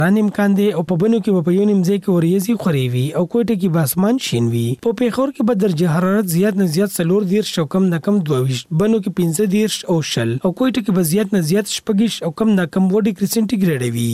باران امکان دی او په بنو کې په یو نیم ځای کې وریځي خوريوي او کوټه کې باسمان شینوي. په پیښور کې به درجه حرارت زیات نه زیات 40 او کم نه کم 22، بنو کې 15 او 20 او کوټه کې به زیات نه زیات 26 او کم نه کم 2 ډیګري سنټیګریډ وي.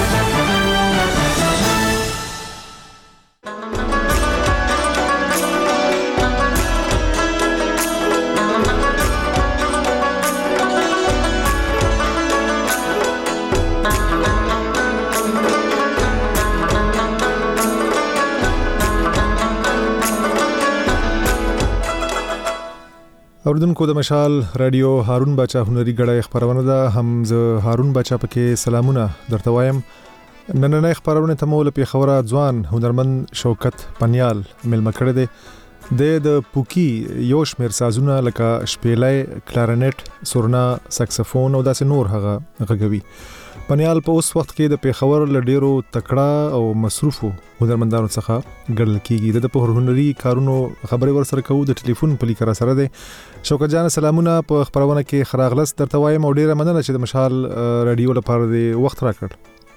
اوردونکو د مشال رادیو هارون باچا هنري غړای خبرونه ده. هم زه هارون باچا پکې سلامونه درته وایم. نننې خبرونه ته مول په خبره ځوان هنرمند شوکت پنیال ملما کړی دی. د پوکی یو شمیر سازونه لکه شپېلې، کلارنټ، سورنا، ساکسفون او داسې نور هغه غږوي. پنیال په اوس وخت کې د پیښور لډیرو تکړه او مصروفو هنرمندانو څخه ګڼل کیږي. د په هنري کارونو خبرې ورسره کوو. د ټلیفون په لیکره سره دی. شوکت جان سلامونه په خبرونه کې خراغلس درته وایم او ډیره مننه چې د مشال رادیو لپاره د وخت راکړ.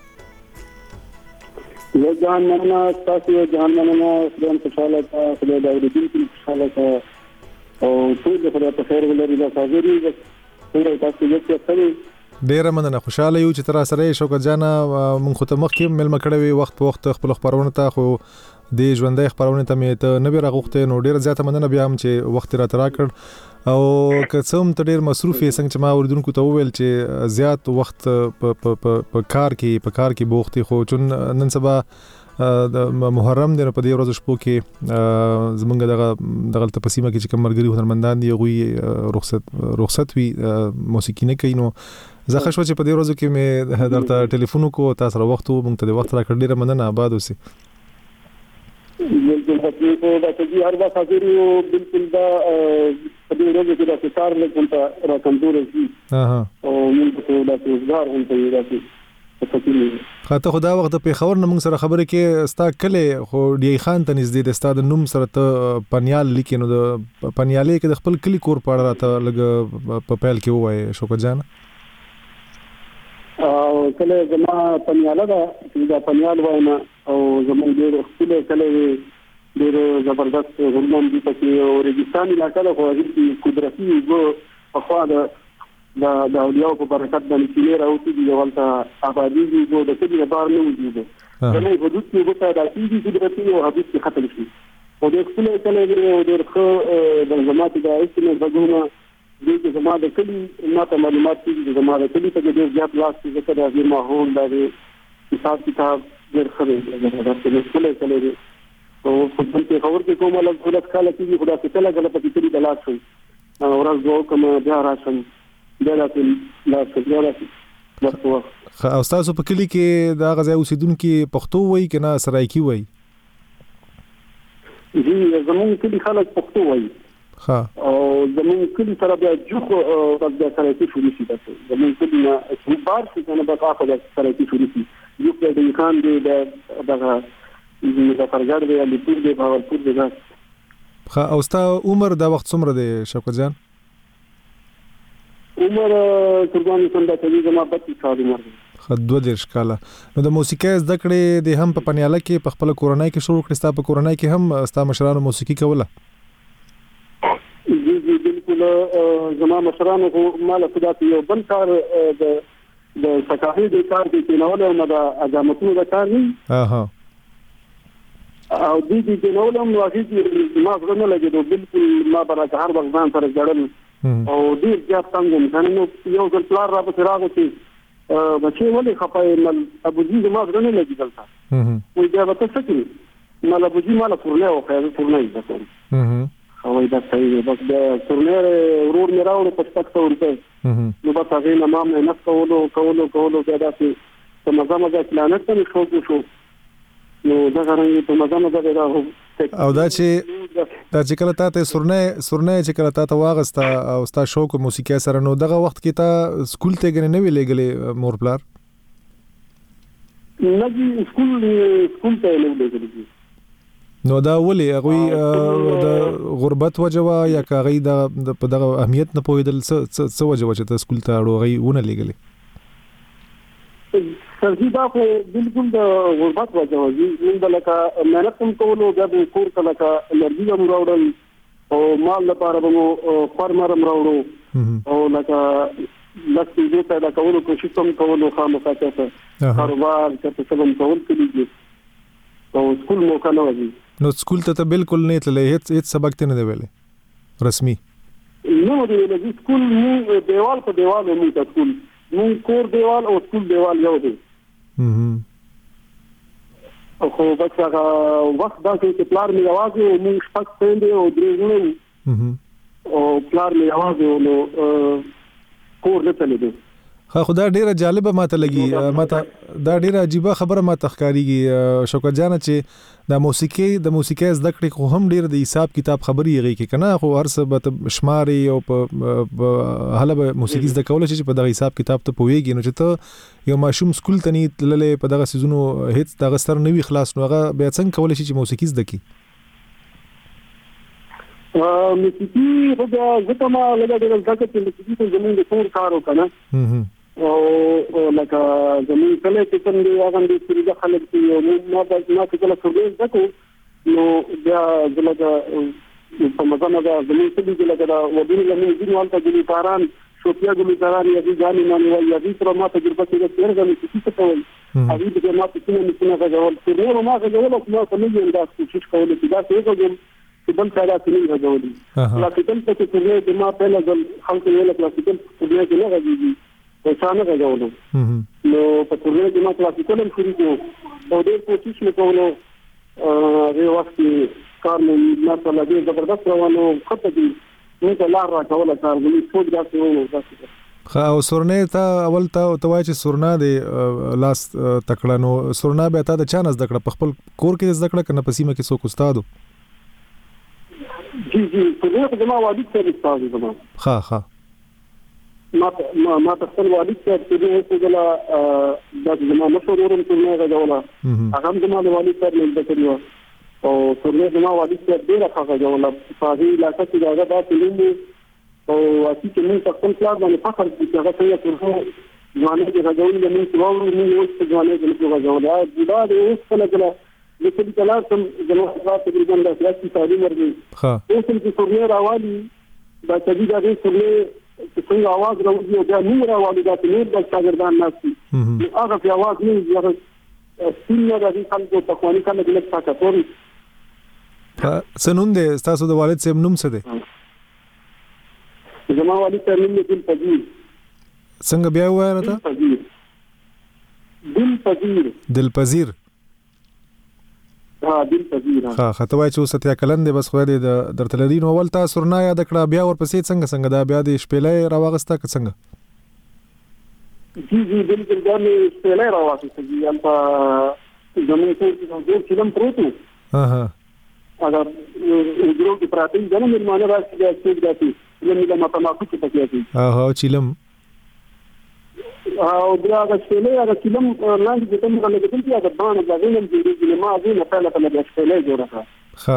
یو ځان مننه تاسو ځان مننه خدای خوشاله تا خدای د اوریدونکو خوشاله تا او ټول د خدای په خیر ولري دا حاضرې ټول تاسو یې څه ډیره مننه. خوشاله یو چې تر سره شوکت جان مونږ خو ته مخکې ملما کړی وخت په وخت خپل خبرونه ته خو د ژوندۍ خبرونه ته مې ته نه بیرغوخته نو ډیره زیاته مننه بیا هم چې وخت را تراکړ او که څوم ته ډیر مصروف یې څنګه چې ما اوریدونکو ته وویل چې زیات وخت په کار کې بوختي خو چون نن سبا د محرم دی په دې ورځ شپو کې زمونږ دغه تپسیمه کې چې کوم مرګري هنرمندان دی غوي رخصت وی موسیقي نه کوي. نو زه ښه شو چې په دې ورځو کې مې درته ټلیفون وکړو تاسو سره وخت مونږ ته د وخت راکړ. ډیره مننه. آباد اوسئ. بالکل حقیقت دا چې هر وخت حاضر یو بالکل دا په دې ورځو کې دا کار نه کوم را کمزور شي او موږ ته دا روزګار هم ته راځي. خاطر خدا وخت په خبر نه موږ سره خبرې کې ستا کله خو ډی خان ته نږدې د استاد نوم سره ته پنیال لیکینو د پنیالې کې د خپل کلی کور پاړه راته لګ په پیل کې وای شوکت جان او کله زما پنیاله دا پنیال وایم او زموږ ډېر خپل کله ډېر زبردست هنرمند دي چې او ریګستان علاقې خو هغه قدرتي وو په خوا د اولیاء په برکت باندې چې راوتی دي ولته آبادی دي د دې بار نه وځي. زموږ حدود کې وته د دې قدرتي او حدود کې ختم شي او د خپل کله ډېر خو د جماعت د اسمه بګونه دې چې زما د کلی ماته معلومات دي زما د کلی ته ډېر زیات لاس کې ذکر راځي ماحول د حساب کتاب ډېر خبره ده چې خپل کله دي او په دې خبر کې کومه له خپل کاله کې خدا ته کله غلط پکې کلی د لاس شي ورځ دوه کوم بیا راشم بیا ورته او تاسو په کلی کې دا غځای اوسیدونکو پښتو وایي کنه سرایکی وایي؟ جی زموږ کلی خلک پښتو وایي. او زموږ کلی سره بیا جوخ او د سرایکی شروع شي تاسو زموږ کلی نه چې بار څه کنه به تاسو د سرایکی شروع شي یو په دې کان دی دغه د فرګړ دی د پور دی باورپور دی. او ستا عمر دا وخت څومره دی شوکت جان؟ عمر قرباني څنګه ته زما 32 سال عمر دی. خدوه د ښکاله. نو د موسیقي زده کړې د هم په پنیاله کې په خپل کورنۍ کې شروع کړې؟ ستا په کورنۍ کې هم ستا مشرانو موسیقي کوله؟ جی بالکل زما مشرانو مال خدا ته یو بل کار د تکاهي د کار کې نه ولا نه د اجازهتونو د کار نه او دې نو له موافقې ما غوښنه لګیدو بالکل ما برابر هر وخت ځان سره جوړل او ډیر ځات څنګه کنه یو ځل پلار را په راغو چې بچي ولې خپای مل ابو جی ما غوښنه لګیدل تا وې دا به څه کوي مل ابو جی مال فورنه او خیر فورنه ده او دا صحیح بس د فورنه ورور مې راوړ په پښتو ورته نو په تاسو نه ما نه کولو دا چې مزه پلانټ ته شو نو دا غواړم په مزه دا او دا چې کله تاسو سورنه چې کله تاسو واغستا او ستا شوق موسیقي سره نو دغه وخت کې تا سکول ته غنه نه ویلېګلې مور پلار؟ نه جی سکول ته نه ویلېګلې. نو دا ولې هغه د غربت وجوه یا کاغی د په دغه اهمیت نه پوهیدل څه وجوه چې ته سکول ته اړوغي ونه لګلې؟ ترجیحا خو بالکل د غربت وجه وي موږ لکه مهنت هم کولو د کور کله کا انرژي هم راوړل او مال لپاره مو فارمر هم راوړو او لکه لکه دې ته د کولو کوشش هم کولو خامخا ته کاروبار ته څه کول کېږي او سکول مو کنه وځي نو سکول ته بالکل نه تللی هیڅ سبق ته نه دی ویلي رسمي نو د سکول مو دیوال په دیوال مو ته سکول مو کور دیوال او سکول دیوال یو دی او خو بس هغه وخت دا چې پلار مې आवाज مو شپږ څنډه او درې او پلار مې आवाज نو کور نه تللی دی خدا ډیره جالبه ماته لګي ماته دا ډیره عجیبه خبره ماته ښکاریږي شوکت جان چې د موسیقي زده کړې خو هم ډیره د حساب کتاب خبري یږي کې کنه خو هر څه به شماري او په حاله به موسیقي زده کول چې په دغه حساب کتاب ته پويږي نو چې ته یو ماشوم سکول ته نه تللې په دغه سيزونو هیڅ دغه ستر نوي خلاص نو هغه بیا څنګه کولای شي چې موسیقي زده کی موسیقي هغه زه ما لږه ډېر ځکه چې موسیقي ته زموږ د کور کار وکړه او لکه زموږ کله چې څنګه هغه د سړي خلک چې ما چې کله فرګې زکو نو بیا زلګه په مزه دا زموږ څه دي لکه دا ودونو لمن دي نو تل دي کاران شوپیا ګلو کاران یا دي ځاني مانو یا دي تر ما تجربه کې څنګه موسیقي څه کول هغه دې ما څه نه غوړل چې ما غوړل او ما په نوې انداز کوشش کول چې دا څه کوم چې بل ځای راځي نه غوړل کلاسیکل څه چې د ما په لږ خلک ویل کلاسیکل څه نه غوړي او څنګه غوړل نو په ټولنه کې ما کلاسیکل هم شروع کړو او ډېر کوشش وکړو هغه وخت کار مې مثلا ډېر زبردست روانو خطه دي نو ته لار راکوله کار دې څو ځای وو او سورنه ته اول ته توای چې سورنا دی لاس تکړه نو سورنا به تا د چا نس دکړه په خپل کور کې زدکړه کنه پسیمه کې څوک استادو جی څنګه د ما والد ته استاد زما ها ما خپل والد ته چې دغه د زما مشورورم څنګه غوړله هغه هم زما د والد سره مل کړو او څنګه زما والد ته ډیره ښه غوړله په دې علاقې کې هغه د فلمو او اسی چې موږ خپل پلان باندې فخر کوي چې هغه څنګه ترغو ځواني کې راځول د موږ څلورو موږ اوس په ځواني کې راځول دا د اوس په لګلا د کلی کلار سم زموږ خاطر تقریبا د سیاسي تعلیم ورغی اوس چې څورنه راوالي دا چې دا د څورنه څنګه आवाज راوځي او دا نور راوالي دا نور د شاګردان ناسي هغه په आवाज نه یو څنګه د دې خلکو په خواني کله د لږ څه کوي سنوم دې تاسو د والد صاحب نوم څه دی زما والد ته نوم دل پذیر څنګه بیا وایره تا دل پذیر دل پذیر ها خطوای چې ستیا کلن دی بس خو دې د درتلرین اول تا سرنا یاد کړه بیا ورپسې څنګه دا بیا د شپېلې راوغسته که څنګه جی بالکل دا مې شپېلې راوغسته جی انت زموږ څه د فلم پروتو هغه وګورو کې پراته دي نو مېرمانه راځي چې داتي لمې د ماتماتیک په کې دي چیلم او بیا د شپېلې هغه چیلم لاندې د کوم غلې کې هغه باندې د غوینم چې ما غوینه په لکه د شپېلې جوړه ښه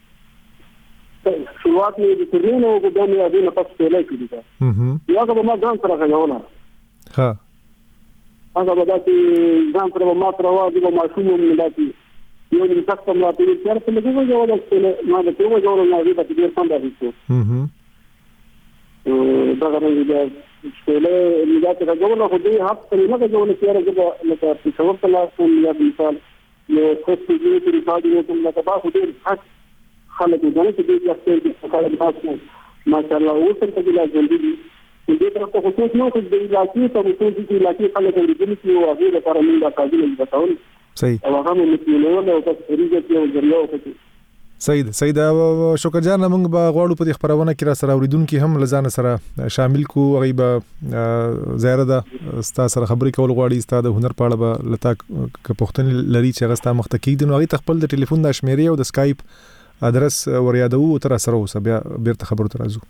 شروعات مې د ترینو او د دې غوینه په شپېلې کې دي هغه به ما ځان سره غوونه ښه هغه به چې ځان سره ما تر واځي به ماشوم ملاتي یو د تاسو په لاره کې چیرته لګو جوړه شپېلې ما د کومه جوړه نه دی چې ډېر څنګه راځي دا غوړې د شپېلې ملاتي راغونه خو دې حق ته نه غوونه چې راځي لکه په څور په لاس کې یا مثال یو څه چې دې ریکارډ یو کوم لکه تاسو دې حق خلک دې چې دې څه چې خلک تاسو ماشاءالله اوس ته دې لازم دي دې تر څو خصوص نو چې دې علاقې ته څو دې علاقې خلک دې چې او هغه لپاره موږ د قابل بتاول صحیح او هغه موږ نو او تاسو ریږي چې ذریعہ وکړي صحیح شکر جان موږ به غواړو په خبرونه کې را سره اوریدونکو هم لزان سره شامل کو غیبه زیاره ده ستا سره خبرې کول غواړي ستا د هنر په اړه به لتا پښتون لري چې غستا مختکید نو غي تخپل د ټلیفون د شمیرې او د سکایپ ادرس وریادو تر سره اوس بیا بیرته خبرو ترازو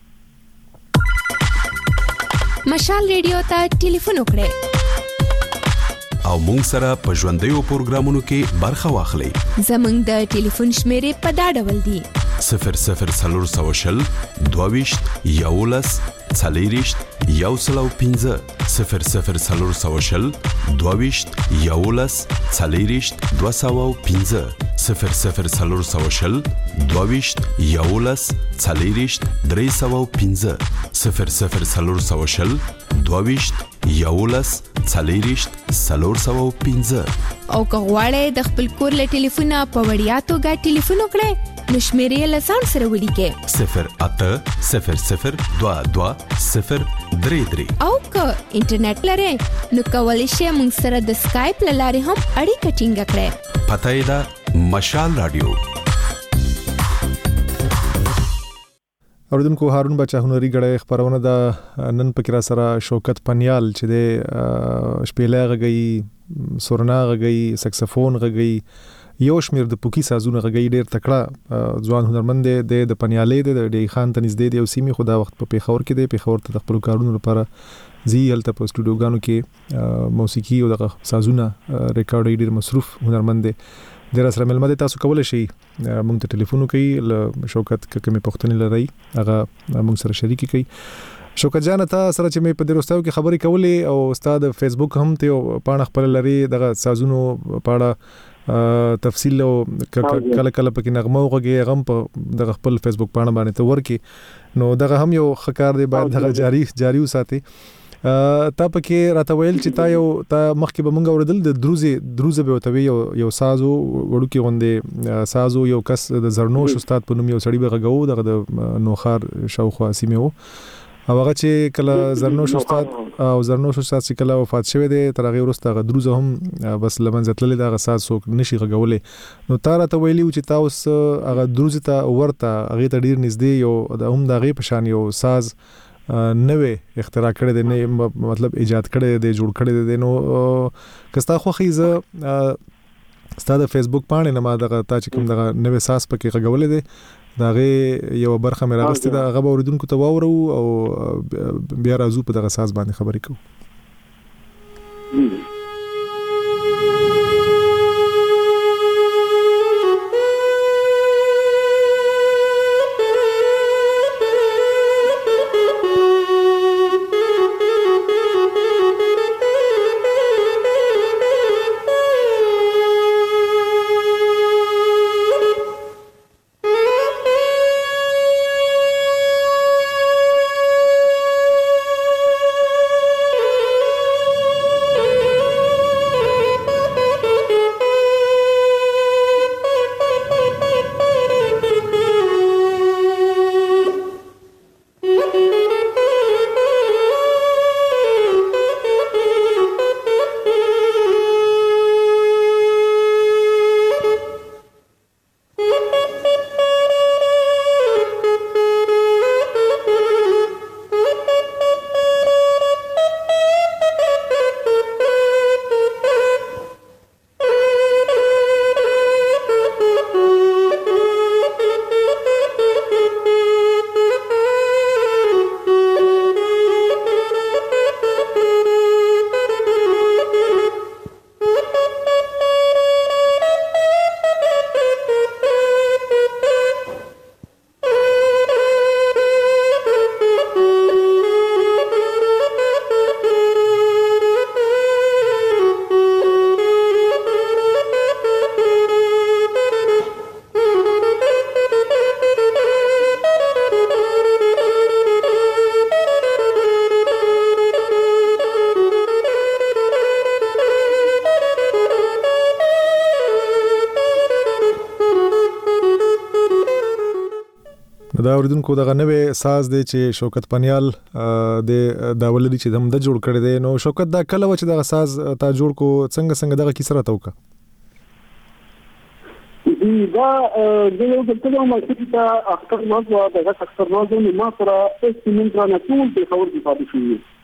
مشال ریډیو ته ټلیفون وکړئ او مونږ سره په ژوندۍ پروګرامونو کې برخه واخلئ. زمونږ د ټلیفون شمیرې په دا ډول دي: 0040 22 11 40 115 0040 22 یولس څلېرشت 215 00 22 یولس څلېرشت 315 00 22 یولس څلېرشت 315. او که غواړئ د خپل کور له ټلیفونه په وړیا توګه ټلیفون وکړئ نو شمیرې له ځان سره ولیکئ 080022 او که انټرنیټ لرئ نو کولی شئ موږ سره د سکایپ له لارې هم اړیکه ټینګه کړئ. پته یې ده مشال رادیو. اوریدونکو هارون بچا هنري غړې خبرونه د نن پکې را سره شوکت پنیال چې د شپېلې غږی سورنا غږی سکسفون غږی یو شمیر د پوکی سازونه غږی ډیر تکړه ځوان هنرمند دی د پنیالې د ډی خان تنز دی او سیمه خدا وخت په پیښور کې دی پیښور ته خپل کارونو لپاره زی هلته په سټوډیوګانو کې موسیقي او د سازونه ریکارډ ډیر مصروف هنرمند دی. د سره ملمد تاسو کولای شئ موږ ته ټلیفون کوي ل شوکت کمه پښتنې لري هغه موږ سره شریک کوي. شوکت جان ته سره چې مې په دروستاو کې خبرې کولې او استاد فیسبوک هم ته پاڼه خپل لري دغه سازونو پاړه تفصیل او کله کله پکې نغمه وغږی غم په دغه خپل فیسبوک پاڼه باندې ته ورکی نو دغه هم یو خکار دی باید دغه جاری وساتي. تا پکې راته ویل چې تا مخکې به مونږ اوریدل د دروزه به وتوي یو سازو وړو کې غوندې سازو یو کس د زرنوش استاد په نوم یو سړی به غږو دغه د نوخار شاوخوا سیمه وو او هغه چې کله زرنوش استاد چې کله وفات شوی دی تر هغه وروسته هغه دروزه هم بس لمنځه تللې دغه ساز څوک نشي غږولې نو تا راته ویلی چې تاسو هغه دروزه ته ورته هغه ته ډیر نږدې یو د هم دغه په شان یو ساز نوې اختراع کړی دی نه مطلب ایجاد کړی دی جوړ کړی دی نو کستا خو خیزه ستاسو فیسبوک باندې نه ما دغه تا چې کوم دغه نوې ساز پکې غږولې دی دغه یو برخه مې راغستې ده هغه اوریدونکو ته واورو او بیا راځو په دغه ساز باندې خبرې کوو. دا اوریدونکو دغه نوې ساز دی چې شوکت پنیال د داولدي چې هم د جوړ کړی دی نو شوکت دا کله و چې دغه ساز تا جوړ کو څنګه دغه کیسه راته وکړه دا د یو څه ما چې دا اختر ما و دغه اختر ما د ما سره استعمال را نه ټول په خبر کې پاتې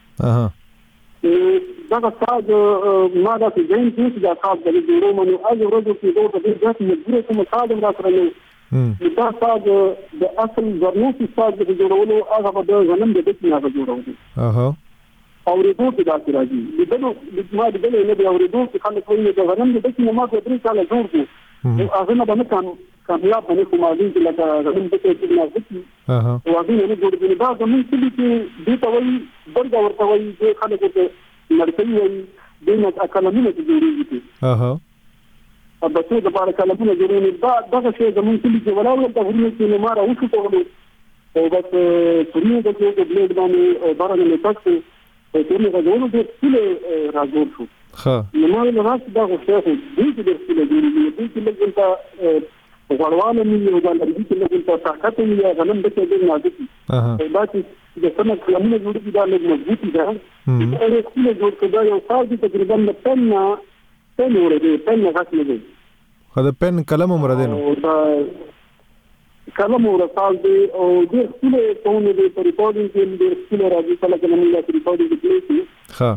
شوی دا ساز ما دا چې چې دا ساز د جوړو منو اج ورځو کې دوه د ځات مجبور کوم ساز را سره دا ساز د اصل زرنوش ساز د جوړولو هغه د غنم د دې نه جوړولو او ریدو کې دا راځي دغه ما د دې نه دی اوریدو چې خلک وایي د غنم د دې نه ما په درې کال جوړ کو هغه نه باندې کامیاب باندې کومالي چې لکه غنم د دې نه وځي او هغه نه جوړ دی دا زموږ چې دې ته وایي درګه ورته وایي چې خلک ته مرکزي وایي دینه کلمونه جوړیږي. اها ا بچو د بار کلمونه جوړیږي. دا دغه شی زمون کلی کې ولاړ د غوړي کې نه ماره وښه کولو او بس پرې د دې د بلیډ باندې بارانه نه تاسو په دې غوړو د سپیل راځو شو. ها نو ما له راځي دا غوښته دې چې د سپیل جوړیږي دې چې لږه غړوانه مې یو ځل دې چې لږه طاقت مې یا غنم د دې نازکي. دا چې د څنګه کلمونه جوړیږي دا لږ مضبوطی ده. دا سپیل جوړ کړه یو کار دې تقریبا د پن ورته پن غاښ نه دی. خدای پن کلم عمر دی نو دا کلم ورسال دی او د خپل ټون دی په ریکارډینګ کې د خپل راځي کله کله موږ د ریکارډینګ کې کوي. ها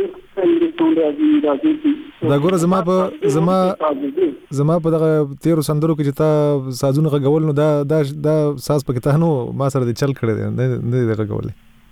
دا ګوره زما په دغه 13 سندرو کې چې تا سازونه غول نو دا ساز پکې ته نو ما سره د چل کړی نه دغه غول.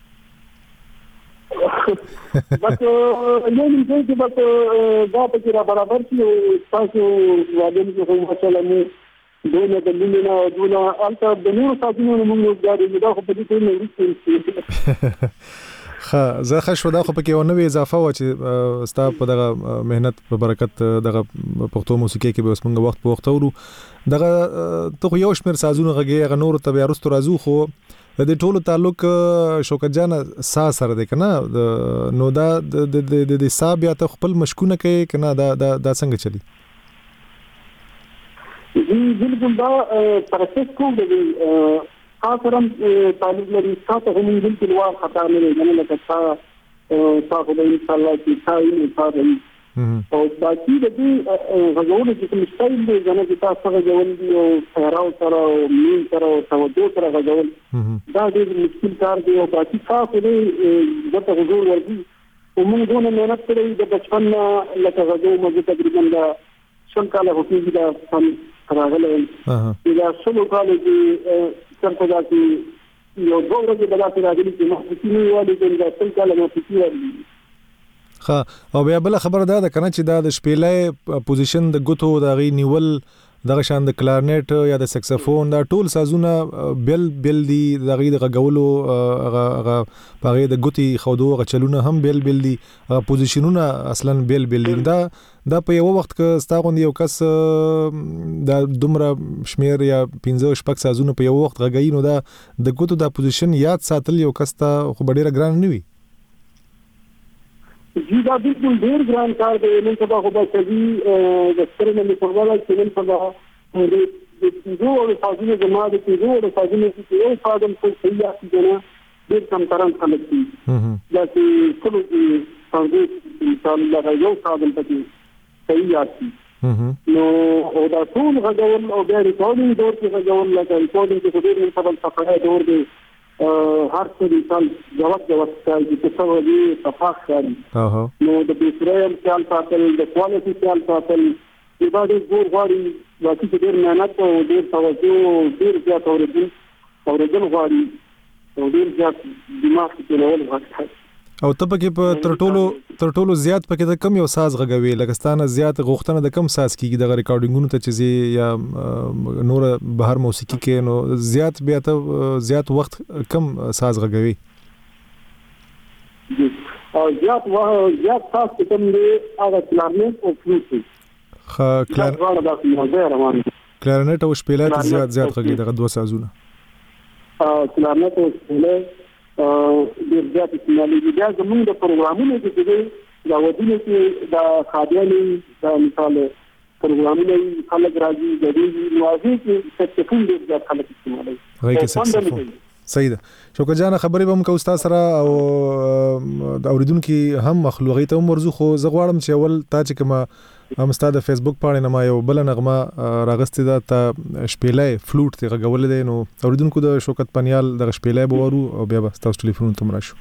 بس یو نه دی چې بس دا په را برابر شي تاسو واده کې هم مثلا دونه د لینا او دونه البته د نور سازونو موږ غواړو دا خو په دې کې نه زه خښ ودا خو پکې ونوي اضافه و چې ستا په دغه مهنت په برکت دغه پښتو موسیقي کې به اوس موږ وخت په وخت ورو دغه ته یو شمیر سازونه غږی غ نور ته بیا رستو راځو خو د دې ټولو تعلق شوکت جان ساز سره دی کنه نو دا د حساب یا ته خپل مشکونه کوي کنه دا څنګه چلی؟ بالکل دا پروسس کوم دی خاصرم طالب لري تاسو هم بالکل واضح خطا نه لري نه لکه تاسو د ان شاء الله چې تاسو او باقي د دې غوړو چې کوم سټایل دی ځنه چې تاسو غوړل دي او سراو سره او مين سره او توجه سره غوړل دا ډېر مشکل کار دی او باقي تاسو دې دغه غوړ وردي او موږ دونه مهنت کړې د بچپن لکه غوړو موږ تقریبا دا څنګه کاله هوتي دا فن راغله دا څلور کاله چې څنګه دا چې یو دوه ورځې بلاتې راغلي چې محسوسي نه والي دا څنګه کاله محسوسي والي. او بیا بل خبر دا کنه چې دا د شپېلې پوزیشن د ګوتو د غي نیول دغه شان د کلارنیټ یا د سکسفون دا ټول سازونه بل دي د غي د غولو هغه پاره د ګوتي خودو غچلونه هم بل دي پوزیشنونه اصلا بل دي دا په یو وخت کې ستاغون یو کس دا دومره شمیر یا 15 شپږ سازونه په یو وخت غږی نو دا د ګوتو د پوزیشن یاد ساتل یو کس ته خو ډیره ګران نه وي. جی دا بالکل ډیر ګران کار دی نن سبا خو به چې د سترنه په وړاندې چې نن سبا د دوه فاضله جماعت د دوه فاضله چې یو فاضل څه سیاسي جنا ډیر کم تران خلک دي دا چې ټول دي فاضل ان شاء الله یو فاضل پکې سیاسي نو او دا ټول غوړل او د ریکارډینګ دور کې غوړل لکه ریکارډینګ کې ډیر نن سبا صفحه دور دی هر څه انسان جواب کوي چې څه وایي صفاح کوي نو د بیسریم خیال ساتل د کوالټي خیال ساتل دا ډېر زور غواړي واقعي ډېر مهنت او ډېر توجه ډېر زیات اورېدل غواړي او ډېر زیات دماغ کې چلول غواړي. او ته پکې په تر ټولو زیات پکې د کم یو ساز غږوي لکستانه زیات غوښتنه د کم ساز کیږي د ریکارډینګونو ته چې یا نور بهر موسیقي کې نو زیات بیا ته زیات وخت کم ساز غږوي. او زیات ساز کوم دی هغه کلارنیټ او فلوت. کلارنیټ او شپېلې زیات غږي دغه دوه سازونه. کلارنیټ او شپېلې ډېر زیات استعمالي دي زموږ د پروګرامونو کې چې دا ودونه کې دا خادیاني دا مثال پروګرامونه خلک راځي د دې نوازي کې سکسفون ډېر زیات خلک استعمالوي. غږی سکسفون صحیح ده. شوکت جان خبرې به موږ استاد سره او د اوریدونکو هم مخلوقي ته مرزو خو زغواړم چې اول تا چې کما هم استاد فیسبوک باندې نما یو بل نغمه راغستې ده ته شپېلې فلوټ ته غول دي نو اوریدونکو د شوکت پنیال د شپېلې بورو او بیا تاسو ټلیفون ته مرشو.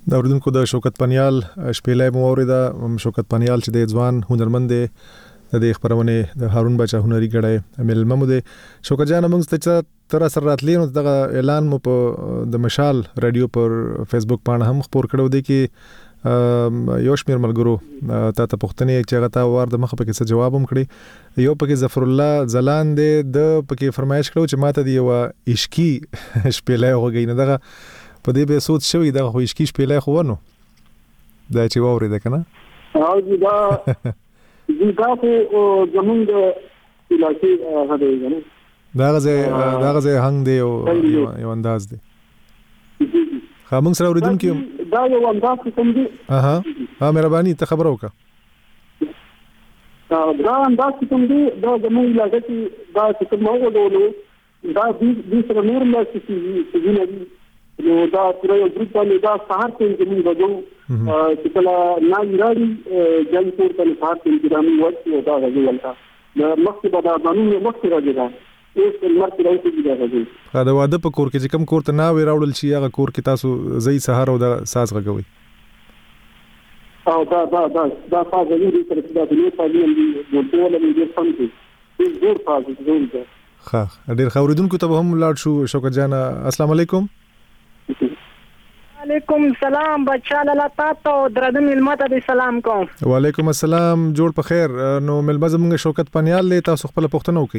د اوریدونکو د شوکت پنیال شپېلې مو اوریدا شوکت پنیال چې د ځوان هنرمند دی د دې خبرونه د هارون بچا هنري غړې ملمه مو دی شوکت جان موږ ته تر سره راتلې نو دغه اعلان مو په د مشال رادیو پر فیسبوک باندې هم خبر کړو دی کې یو شمیر ملګرو ته پښتنې چې غتا وار د مخه پکې څه جواب هم کړی یو پکې ظفر الله زلان دی د پکې فرمایش کړو چې ماته دی یو عشقي شپېلې هوګي نه دغه په دې به سوچ شوی دغه خو عشقي شپېلې خو ونه دا چې ووري ده کنه او دا خو زمونږ د علاقې هغه دی نه دا غزه هنګ دی یو انداز دی خامنګ سره اوریدونکو دا یو انداز کوم دی مهرباني ته خبر وکړه دا انداز کوم دی دا زمونږ علاقې کې دا څه کومه وګورو دا د سره نور مې چې نه نو دا پورا یو ګروپ باندې دا سهار ته زموږ غوډو چې کله نه لري جنگ پور ته سهار ته انتظامي وځي دا غوډو ولتا د مخکې به دا قانون مخکې راځي دا اوس مرکه راځي دا غوډو دا واده په کور کې چې کم کور ته نه وراوړل شي هغه کور کې تاسو زئی سهار او د ساز غوي او دا فاز دی چې دا د نو تعلیم دی د ټول د فن کې ډېر فاز دی ښه ډېر خوریدونکو ته هم لاړ شو شوکت جان السلام علیکم وعلیکم السلام بچا لاله تاسو درته ملمته دي سلام کوم وعلیکم السلام جوړ په خیر نو ملمه زموږ شوکت پنیال له تاسو خپل پښتنه وکي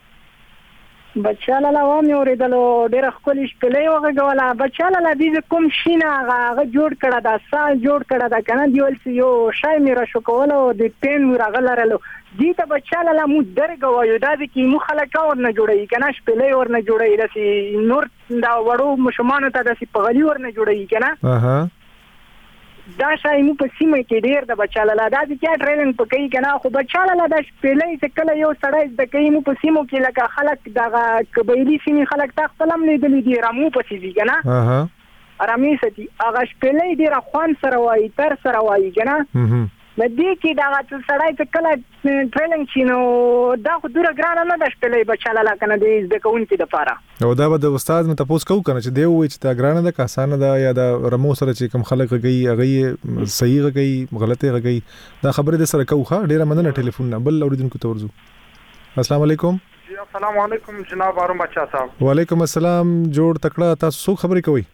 بچا لاله و مې اوریدلو ډېر خپل شپلې وغولا بچا لاله دې کوم شینه هغه جوړ کړه دا سال جوړ کړه دا کنه دیول یو شای مې را شو کولو د پین ورغلرلو دې ته بچا لاله مو درګو یو دا چې مو خلک اور نه جوړي کنه شپلې اور نه جوړي داسي نور دا وړو مشمانه ته داسي په غلي اور نه جوړي کنه دا شای مو په سیمه کې ډیر د بچا لاله دا چې ټریننګ پکې کنه خو بچا لاله د شپلې چې کله یو سړی د کوي مو په سیمو کې لکه خلک دغه قبایلی سیمه خلک تخلم نه دي دي رامو پسې دي کنه ارامي سدي هغه شپلې ډیر خوان سره وای تر سره وای کنه مدې کې دا سړی چې کله ټریننګ شینو دا خو ډیره ګرانه نه ده شپلې بچا لاله کنه د دې کوونکې د پاره او دا به د استاد مې تاسو کو کنه چې دی وای چې دا ګرانه ده کاسانه ده یا دا رمو سره چې کم خلک غي هغه صحیح غي غلطه غي دا خبره د سره کوخه ډیره مننه ټلیفون نه بل اوریدونکو ته ورزو السلام علیکم السلام علیکم جناب هارون بچا صاحب وعلیکم السلام جوړ تکړه تاسو خبرې کوي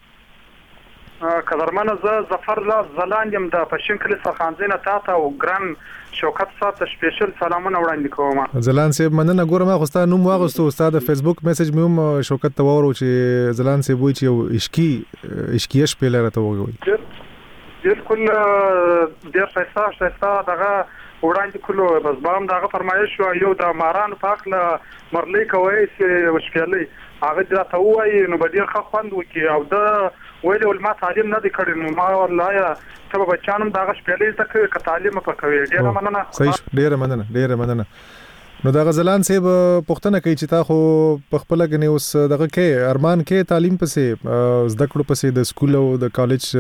قدرمنه ز ظفر الله زلان یم د پښین کلی سرخانزینه تاته او ګران شوکت صاحب ته سپیشل سلامونه وړاندې کوم زلان صاحب مننه ګورم خو ستاسو نوم واغستو استاد فیسبوک میسج مې شوکت ته وورو چې زلان صاحب وایي چې عشقي شپېلې راته وګوي بالکل ډېر ښایسته دغه وړاندې کولو بس بام دغه فرمایش یو د ماران پاکله مرلې کوي چې شپېلې هغه دا ته وایي نو به ډېر ښه خوند وکړي او د ویل ما تعلیم نه دی کړی نو ما والله ته بچانم دغه شپېلې ته کوي که تعلیم پکوي ډېر مننه صحیح ډېر مننه نو دا غزلان صاحب پښتنه کوي چې تا خو په خپل غني اوس دغه کې ارمان کې تعلیم پسې زده کړو پسې د سکول او د کالج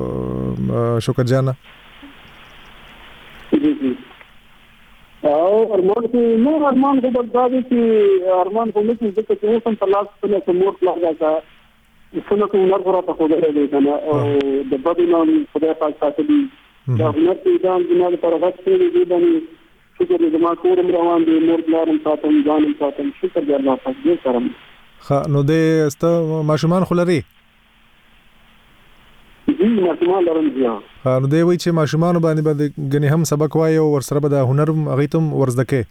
شوکت جانا او ارمان کو بتا دي چې ارمان کو مې چې څه څه په لاس په موټ لاګه څنګه کومر غره په خوده دی کنه او د بدنام خدای پاک ساتلی دا هنر چې دا جناب پر وخت دی باندې شکر دې ما کورم روان دي مور بلارم ساتم ځانم ساتم شکر دې الله پاک دې کرم نو دې است ماشومان خلري دې ماشومان لرم بیا نو دې وی چې ماشومان باندې غني هم سبق وایي او ور سره به هنر غیتم ورزدکه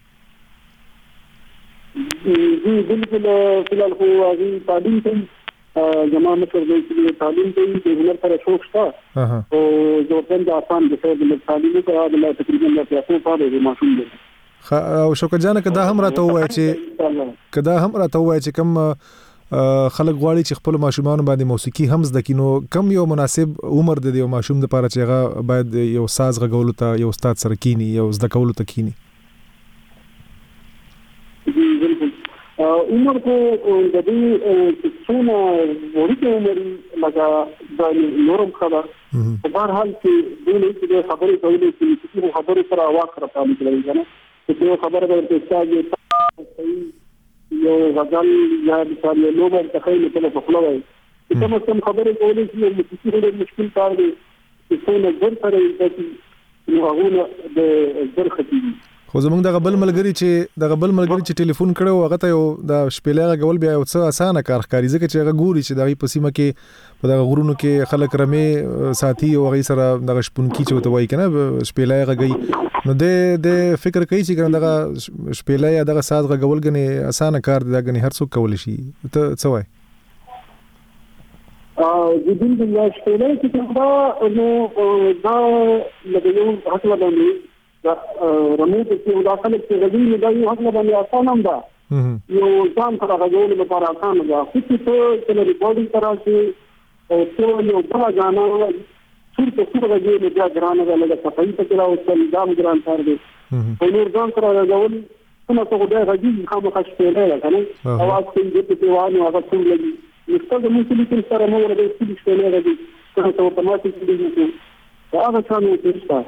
دې بالکل فلال خو هغه تعلیم ته زمانه پر دې چې تعلیم ته د هنر پر شوق شته او زه څنګه آسان د تعلیم ته د تقریبا د پیسو په اړه ماشوم دي او شوکت جان کدا هم راته وای چې کم خلک غواړي چې خپل ماشومان باندې موسیقي هم زده کینو کم یو مناسب عمر د یو ماشوم د لپاره چې هغه باید یو ساز غوولو ته یو استاد سره کینی یو زده کولو ته کینی عمر کو د دې څونه ورته عمر لگا د نورم خبر په هر حال کې د خبرې کولې چې خبرې سره واقع راځي کنه چې خبره به استاد یو غزل یا د لوبه تخیل په خپل وای چې کوم خبرې کولې چې موسیقي ډېر مشکل کار دی چې څونه زر سره یې نو هغه د زر ختمي. خو زمونږ د غبل ملګری چې ټلیفون کړو هغه ته یو د شپېلې غول بیا یو څه اسانه کار ښکاري ځکه چې هغه ګوري چې دغه پسیمه کې په دغه غرونو کې خلک رمې ساتي او هغه سره دغه شپونکی چې وته وای کنه شپېلې غږی نو د فکر کوي چې کنه دغه شپېلې یا دغه ساز غول غني اسانه کار دی غني هر څوک کول شي ته څه وای؟ د دې د شپېلې چې دا لکه یو حاصل باندې دا رمې چې دا خلک چې غوړي دا یو حاصل باندې اسانه ده یو ځان سره غوړي لپاره اسانه ده خو چې له ریکارډینګ تر چې او ټول یو بل غانا څو غوړي نه دا ګرانه ده لکه صفایي ته راو چې دا ګران کار دی په نور ځان سره غوړي څنګه ته دا غوړي خامخا شپېلې کنه او اته دې په وانه هغه څنګه لګي نو څنګه موږ چې سره نو ورته شپېلې غوړي څنګه ته اتوماتیک دي دا هغه څنګه ترستا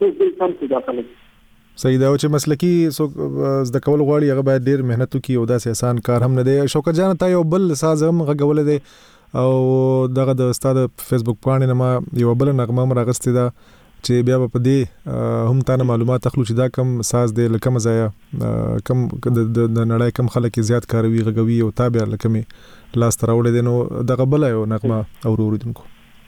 صحیح دا چې مسلکی سو زده کول غواړي هغه باید ډیر مهنت وکړي او دا سه آسان کار هم نه دی. شوکت جان ته یو بل ساز هم غول دی او دغه د استاد فیسبوک باندې ما یو بل نغمه راغستې ده چې بیا په دې هم تاسو معلومات تخلو چې دا کم ساز دی لکه مزایا کم د نړۍ کم خلک زیات کاروي غوي او تابع لکه لاس تراوړې دي نو دغه بل یو نغمه اوریدونکو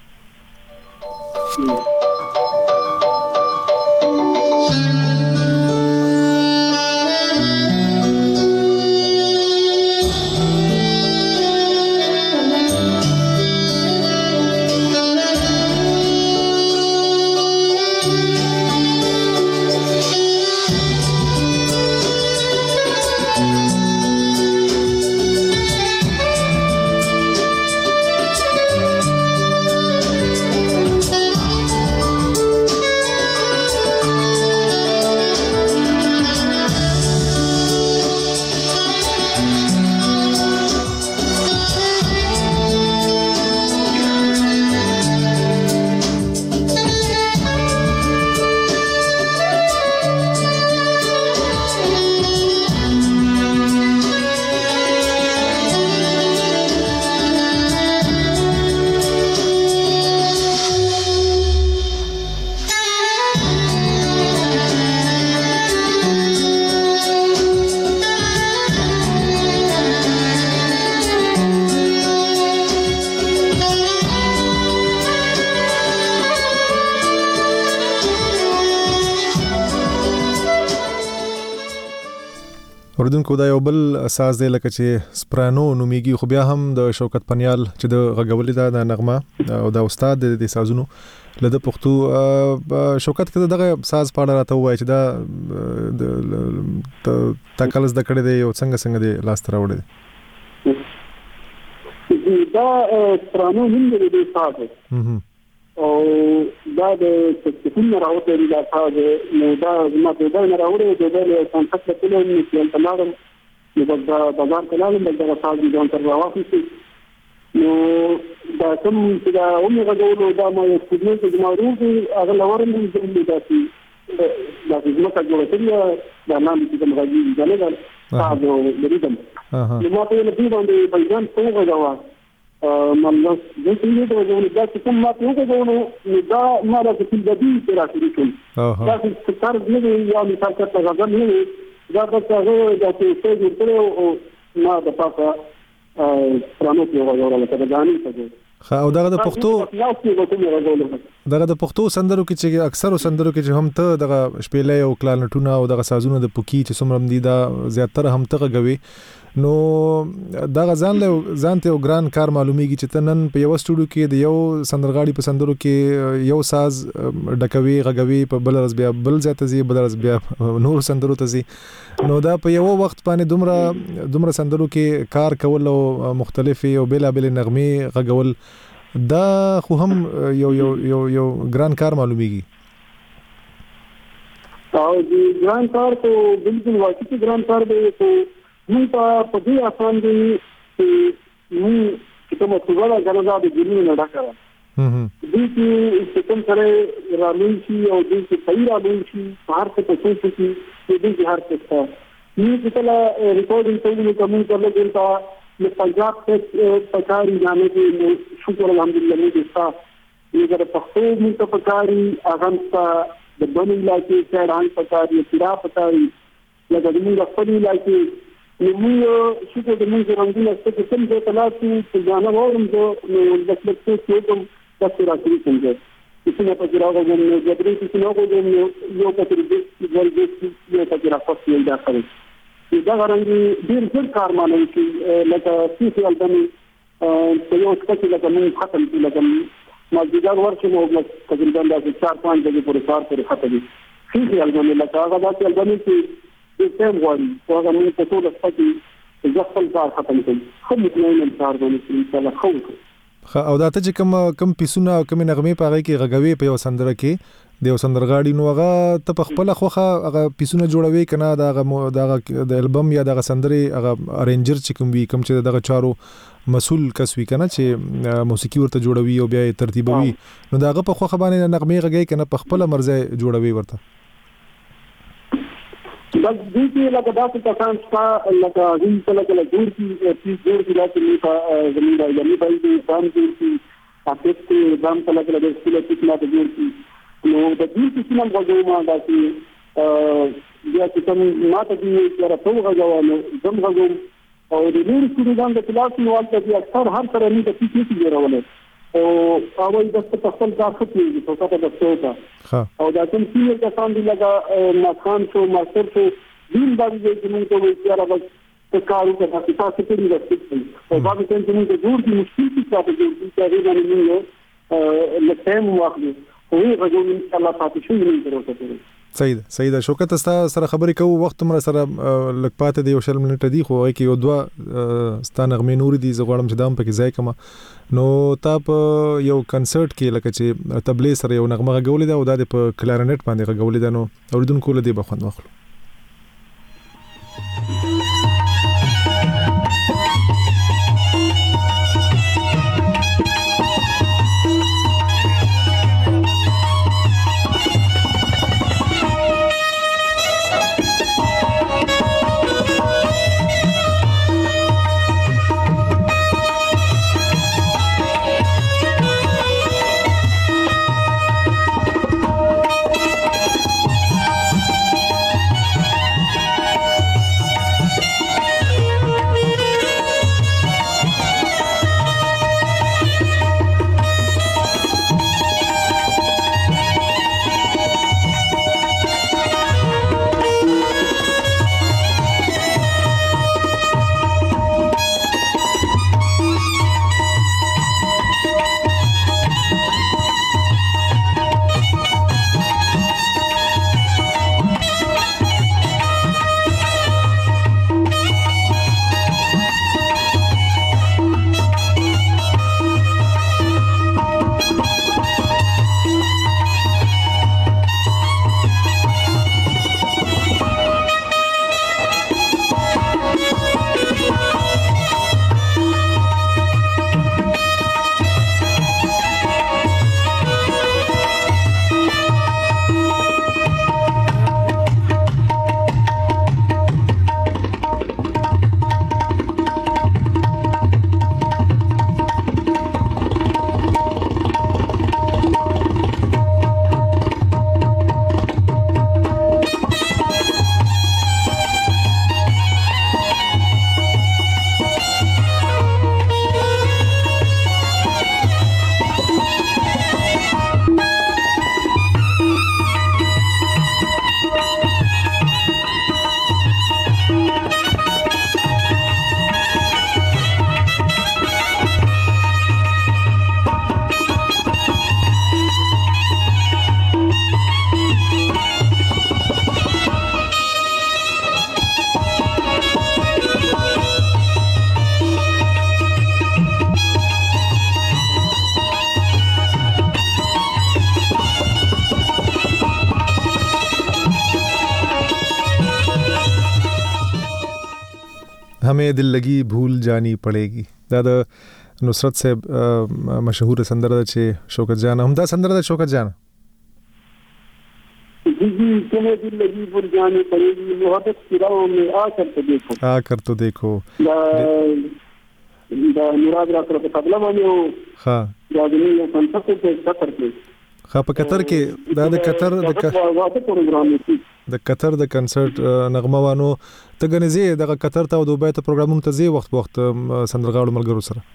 اوردونکو دا یو بل اساس دی لکه چې سپرانو نومیږي خو بیا هم د شوکت پنیال چې د غږولې دا د نغمه او د استاد د سازونو لده پښتو شوکت کده دغه ساز پاړه راته وای چې دا تکلس د کړه دی او څنګه دی لاس تر وړي دا سپرانو هم د ساز او دا د تکتون راوته دی دا ساز نو دا ما په دا نه راوړې د له کانټاکټ په لور کې تلارم نو دا بازار کلام د ساز د ځان تر راوځي نو دا کوم چې دا عمره غوړو دا ما یو څه چې ما روزي هغه لورم دې دا چې دا چې ما ته جوړه دا نام چې کوم راځي دا نه دا ساز لريدم نو ما په دې باندې بیان څنګه غواړم مالله د دې د وجود دا چې کوم ما ته وګورم دا ما راځي د دې راځي کوم دا چې کار دې یا مثال څه راځي نه دا څنګه دا چې څه ورته او ما د پاسه پرانو کې وګورم چې دا غاني څه او دغه د پښتو سندرو کې چې اکثر سندرو کې چې هم ته دغه شپېلې او کلارنټونه او دغه سازونه د پوکی چې څومره دي دا زیاتره هم ته غوي نو دا ځان ته ګران کار معلومیږي چې تنن په یو سټوډیو کې د یو سندرغاړي په سندرو کې یو ساز ډکوي غږوي په بل ورځ بیا بل ځای زی بل ورځ بیا نور سندرو ته زی نو دا په یو وخت باندې دومره سندرو کې کار کول او مختلفي او بیلابل نغمې غږول دا خو هم یو ګران کار معلومیږي او د ګران کار کو بالکل واقعي ګران کار دی کو موږ په دې آسان دي چې موږ کومه څوړه غواړو د دې نه ډاکټر دې چې کوم سره رالوي شي او دې چې صحیح رالوي شي هر څه په څه کې دې هر څه موږ کله ریکارډینګ کوي کوم څه لګیتا نو پنجاب ته پکاري جانے کې شکر الحمدلله موږ اگر پښتو موږ په کاری اغمستا د بنو علاقې چاران په کاری تیرا په کاری لکه د موږ خپل علاقې موږ شته د موږ رنګونه څه کوم څه تلاسي چې ځان وورم نو د څه څه کوم تاسو راځي څنګه چې په جراغو د جبري چې نو کوم یو کتر دې ورګي یو کتر افصل دا کوي دا غرانګي ډیر څه کار مانه چې لکه سیسي البني په یو څه کې لکه موږ ختم کړل لکه ما ځګر ورچې نو تقریبا د 4-5 بجې پورې کار پرې ختم دي سیسي البني لکه هغه د البني چې د تیم غوړي هغه موږ په ټول سپکی ځخل کار ختم کړي خو موږ نه کار باندې ان شاء الله خو او دا ته چې کم پیسونه او کم نغمه په هغه کې غږوي په یو سندره کې د یو سندرغاړي نو هغه ته په خپل خوخه هغه پیسونه جوړوي کنه د البم یا د سندري هغه ارینجر چې کوم وی کم چې دغه چارو مسؤل کس وی کنه چې موسیقي ورته جوړوي او بیا ترتیبوي نو داغه په خوخه باندې نغمه غږی کنه په خپل مرزه جوړوي ورته بس دې کې لکه داسې کسان چې لکه هیڅ کله جوړ کی راځي په زمين د یمي باندې ځان جوړ کی تاسو ځان کله د سکول کې نه جوړ کی نو د دې چې موږ غوښمو دا چې بیا چې کوم ماته دي چې راټول غوښمو زم غوښم او د نور سټوډنټ د کلاس نو ولته اکثر هر سره نه د پی سی جوړول او هغه د خپل ځای خپل په تاسو د څه او دا کوم چې کسان دي لکه ماخان شو ماستر شو دین باندې چې موږ ته وایي راځي کارو کې تاسو څه کوي راځي او باندې چې موږ جوړ دي مشکل څه تاسو جوړ دي چې باندې موږ لټم واخلو او هغه ان شاء الله تاسو شو نه دروته صحیح ده شوکت سره خبرې کوو وخت مر سره لک پاتې دی یو شل منټه دی خو کې یو دوا ستانه غمې نور دي زغړم چې دام پکې ځای کما نو تا په یو کنسرت کې لکه چې تبلې سره یو نغمه غولې ده او د په کلارنټ باندې غولې ده نو اوریدونکو له دې بخوند واخلو हमें दिल लगी भूल जानी पड़ेगी دا د نصرت صاحب مشهور سندره چې شوکت جان هم دا سندره د شوکت جان जी तुम्हें दिल लगी भूल जानी पड़ेगी मोहब्बत की राहों में आकर तो देखो دا مراد راته په تبله باندې ها دا د یو کنسپټ په قطر کې په قطر کې دا د قطر د قطر د کنسرت نغموانو ته غنځي د قطر ته او دوبه ته پروګرامونه ته زی وخت سندرغاړو ملګرو سره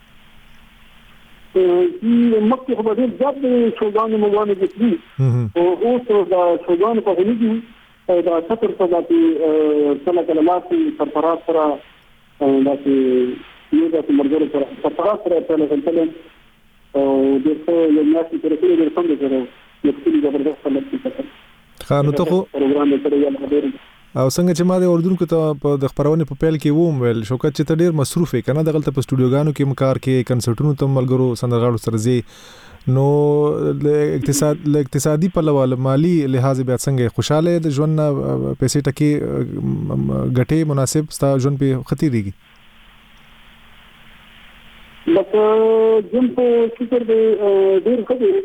مکه خو ډېر زیات شوګانو موانه دي او اوس دا شوګانو په غوږی دا قطر ته د کلمات سرفراز سره دا چې یو د ملګرو سره سرفراز سره په او دغه یو ناسي تر څو د څنګه سره یو څه زبردست خلک خانو ته خو پروګرام سره یو خبر او څنګه چې ما د اردن کې ته په د خبرونه په پیل کې ووم ویل شوکت چې ته ډیر مصروف یې کنه دغلت په سټوډیوګانو کې مکار کې کنسرټونو ته ملګرو سندرغاړو سره زی نو ل اقتصادي په لول مالی لحاظ بیا څنګه خوشاله د ژوند پیسې ټکی غټي مناسب ستا ژوند په خطرېږي لکه جن په فکر دې ډیر خبرې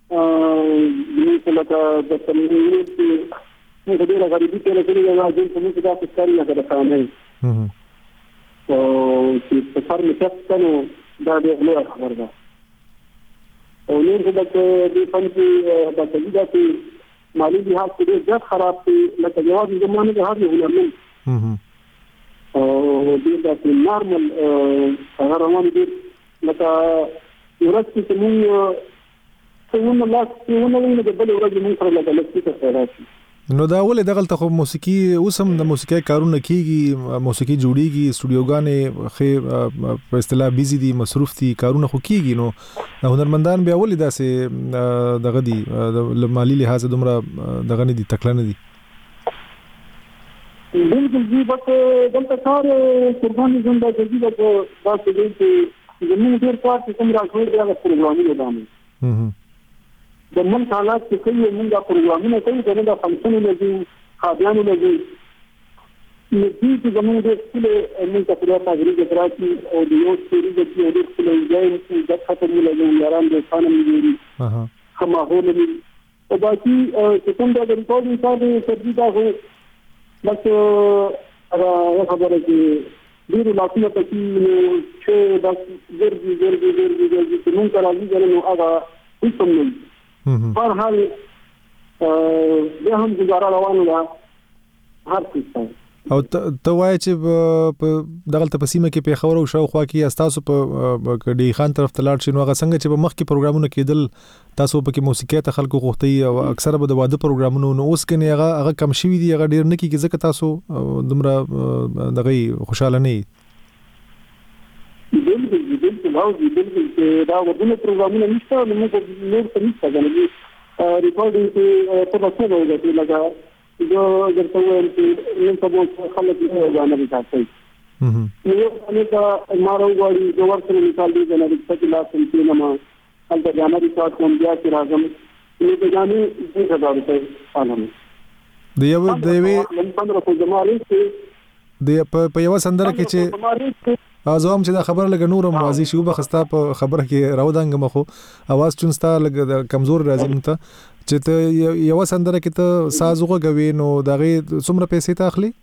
لکه د تمرین کې د ډیر غریبي ته لګري دا جن په موږ دا څرګند نه کړه نه او چې په سر مې تاسو کنه دا ډیر لوی خبر ده او نور څه د فنکي د تجربه مالی لحاظ ډیر ځات خراب دي لکه جواب زمانه د هر یو هنرمند او دې د نارمل هغه روان دي لکه ورته چې موږ څنګه لاس د بل ورځې موږ سره لګل کېږي راځي نو دا ولې دغلت خو موسیقي اوسم د موسیقي کارونه کیږي موسیقي جوړیږي سټوډیوګانې خې په اصطلاح بیزی دي مصروف دي کارونه خو کیږي نو هنرمندان بیا ولې داسې دغه دي د مالی لحاظ دومره دغه نه دي تکلنه دي بالکل جی بس دلته کار قرباني زنده دي دا څه دي چې زموږ ډیر پات کوم راځي دا پروګرامونه دامه د من حالات چې کوي موږ پروګرامونه کوي دا فنکشن لګي خاطیانو لګي نو چې زموږ د خپل موږ ته پوره تجربه دراتي او د یو سری د خپل ځای چې د خاطر لګي یاران د فانم دي کومه هولې او باقي چې څنګه د ریکارډینګ سره ترتیب هو بس هغه خبره چې ډیر لاسونه پکې نو چې دا ګرځي چې موږ راځي نو هغه هیڅ نه پر حال به هم گزاره روانه ده هر څه او ته وایې چې په دغلت په سیمه کې په خبرو او شاوخوا کې تاسو په ډی خان طرف ته لاړ شئ نو هغه څنګه چې په مخ کې پروګرامونه کېدل تاسو په کې موسیقي ته خلکو غوښتي او اکثره به د واده پروګرامونه نو اوس کې هغه کم شوي دي هغه ډیر نه کېږي ځکه تاسو دومره دغه خوشاله نه بالکل دا ودونه پروګرامونه نشته نو موږ نور څه نشته غواړي ریکارډینګ کې په څه ډول دی لکه جو درته وایم چې نن سبا خلک نه غواړي تاسو یو باندې دا مارو غواړي جو ورته مثال دی نه چې لا څنګه نه ما هلته جانا دي تاسو کوم بیا چې راځم نو د جامې 2000 روپۍ پالم د یو 1500 جمعه د په یو سندره کې چې ازوم چې دا خبره لګ نورم واضح شو بخستا په خبره کې راودانګ مخو اواز چونستا لګ کمزور راځي مته چې ته یو سندره کې ته سازغه غوي نو دغه څومره پیسې ته اخلي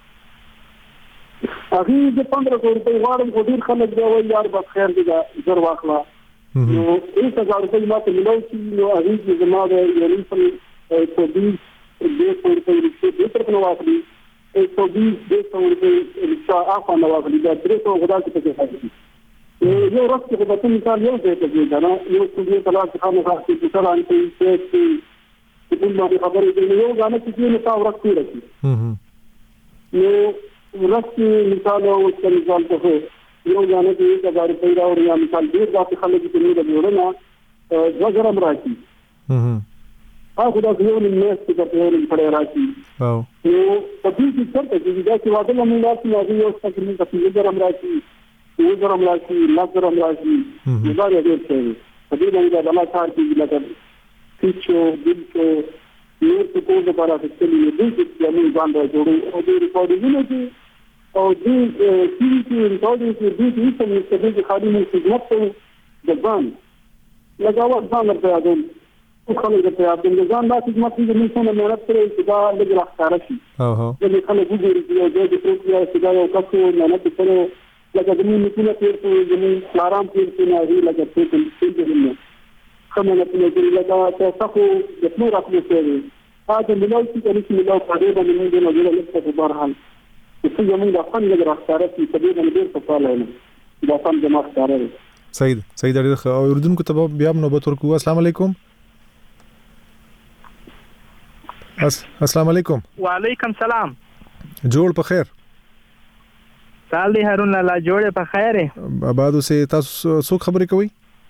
اخی د 1500 روپۍ غواړم خو ډیر خلک دی وای یار بس خیر دی زر واخلا نو 1000 روپۍ ماته ملو چې نو اخی چې زما د یاري په توبې د پورته د تر په واخلي 120 روپۍ رښتا اخو نو واخلي دا 300 غدا کې څه کوي یو ورځ کې په مثال یو ځای ته ځي دا یو څه کله چې خامہ راځي چې سره انتي چې په نوې خبرې دی یو غانه چې نو تا ورځ کې راځي نو ورځ کې مثال او مثال ته یو غانه چې 1000 روپۍ راوړي یا مثال ډیر ځکه خلک چې نو د جوړنه ځګرم راځي هغه دا یو نه څه په یو لپاره راځي او نو په دې کې څه چې دا چې واده موږ لاسي نو یو څه کې په دې ځرم راځي یو ځرم راځي لږ راځي دا یو څه په دې باندې دا لا کار کې لکه فیچو دلته یو څه په لپاره چې دې چې موږ باندې جوړو او دې ریکارډینګ کې او دې چې ریکارډینګ کې دې چې څه خالي نه خدمت ته ځان لګاوه ځان ته خلک ته د ځان د خدمت د منځونه مهارت لري چې دا لږ راښکاره شي د خلکو وګوري چې د پروګرام چې دا یو کڅو مهارت سره لکه زموږ نکونه تیر شوي زموږ پلاران تیر شوي نه هغوی لکه څه دي نه ښه ملتونه دي لکه پیسه خو د پلو راپلو شوی د ملاو چې که نشي ملاو په دې باندې موږ نه ډېره لږ په بهرحال چې څه زموږ د افغان لږ راښکاره شي په دې باندې ډېر خوشحاله یم د افغان زما ښکاره دی صحیح ډېر ښه او اردوونکو ته بیا هم نوبت ورکوو السلام علیکم السلام علیکم وعلیکم سلام جوړ په خیر سال دی هارون لالا جوړ په خیر آباد اوسې تاسو څوک خبرې کوئ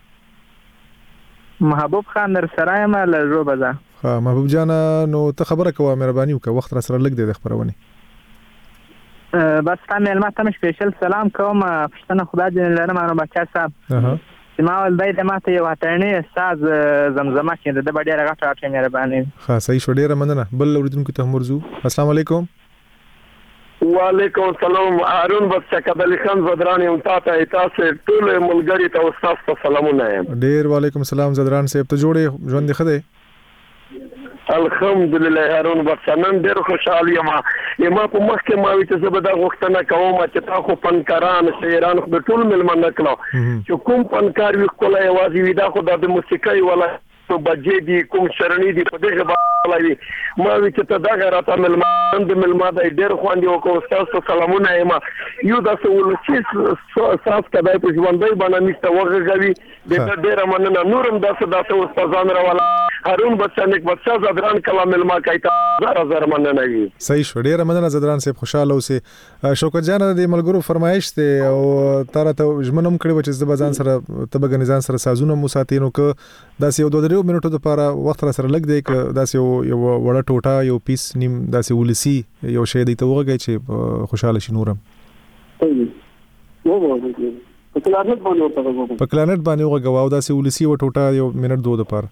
محبوب خان در سرای ما لږو بزا ها محبوب جان نو ته خبره کوه مهرباني وکړه وخت را سره لګ دی د خبرونه بس تا مېلمه ته سپیشل سلام کوم پښتنه خدا دې لرم نو بچا صاحب ما ول دای ته ماته یو هټنی استاد زمزمه کې د ډېر غټه مهرباني ها صحیح شو ډېر مننه بل اوریدونکو ته مرزو السلام علیکم وعلیکم السلام هارون بچا کبل خان زدران یم تاسو ټول ملګری ته استاد په سلامونه یم ډېر وعلیکم السلام زدران صاحب ته جوړې ژوند دی خده الحمدلله هارون بچا نن ډېر خوشاله یم ما په مخ کې ما وی چې زبدا غوښتنه کوم چې تاسو فنکاران شاعران خو ټول ملمنه کړو چې کوم فنکار وي کولای وازي وي دا خو د موسیقۍ ولا تو بجې دي کوم شرنی دي په دغه باندې ما وی چې ته دا غراته ملمان د ملما د ډېر خواندي او کو تاسو سلامونه یم یو د سول ساس کدای په ژوندۍ باندې نشته وغږوي د ډېر مننه نورم داسه استادان راواله هارون بچا نیک بچا زدران کلام ملما کایته زر مننه وي صحیح شو ډېر مننه زدران صاحب خوشاله اوسې شوکت جان د ملګرو فرمایش ته او تر ته ژمنم کړی چې د بازان سره تبګنیزان سره سازونه مو ساتینو ک داسې یو 2 منټو لپاره وخت را سره لګ دی ک داسې یو وړه ټوټه یو پیس نیم داسې ولسی یو شی دی ته وګورئ چې خوشاله شي نورم په کلارنټ باندې وګورئ داسې ولسی و ټوټه یو منټ 2 لپاره